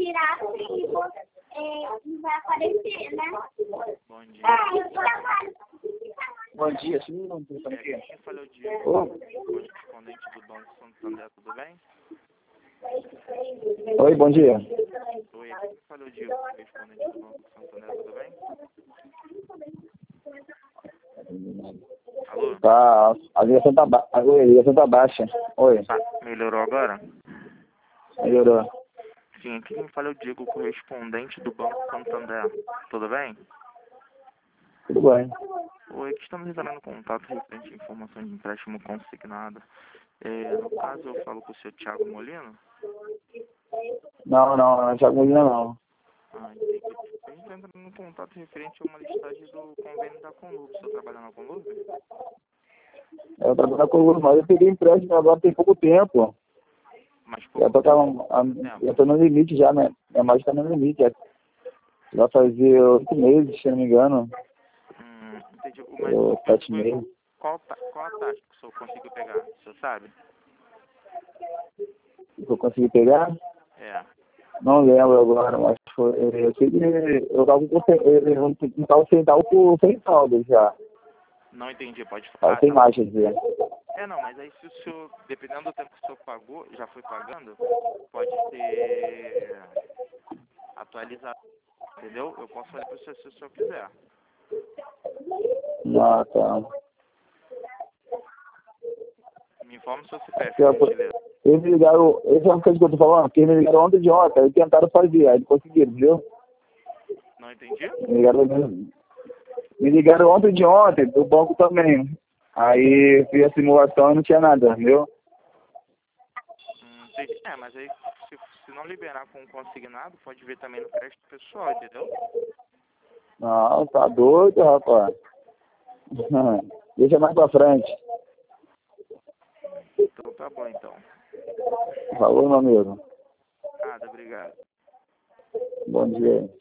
virar assim e vai aparecer, né? Bom dia. Bom dia, sim, não tem para quê? Quem falou Diego, correspondente do Banco Santander, tudo bem? Oi, bom dia. Oi, quem falou Diego, correspondente do Banco Santander, tudo bem? Alô? Tá, a ligação tá baixa. Oi, Tá, melhorou agora? melhorou. Sim, aqui quem fala é o Diego, correspondente do Banco Santander, tudo bem? Tudo bem. Oi, aqui estamos entrando em contato referente à informação de empréstimo consignado. No caso, eu falo com o senhor Thiago Molino. Não, Thiago Molina não. Entendi. A gente está entrando em contato referente a uma listagem do convênio da Conlub. O senhor trabalha na Conlub? Eu trabalho com o mas eu peguei empréstimo agora tem pouco tempo. Mas Já tô no limite já, né? Minha margem tá no limite. Já fazia 8 meses, se não me engano. Entendi. Ou 7 meses. Qual a taxa que o senhor conseguiu pegar? O senhor sabe? Que eu consegui pegar? É. Não lembro agora, mas foi. Eu sei que eu tava com um centavo por 100 saldos já. Não entendi, pode Tava falar. sem mais, quer dizer. Não, mas aí se o senhor, dependendo do tempo que o senhor pagou, já foi pagando, pode ser atualizado, entendeu? Eu posso olhar para o senhor se o senhor quiser. Ah, tá. Me informe o seu CPF, por gentileza. Eles me ligaram, essa é uma coisa que eu tô falando, porque eles me ligaram ontem de ontem, aí tentaram fazer, aí não conseguiram, viu? Não entendi? Me ligaram ontem de ontem, do banco também. Aí fiz a simulação e não tinha nada, viu? Entendi. Mas aí se não liberar com consignado, pode ver também no crédito pessoal, entendeu? Não, tá doido, rapaz. Deixa mais pra frente. Então tá bom, então. Falou, meu amigo. Nada, obrigado. Bom dia.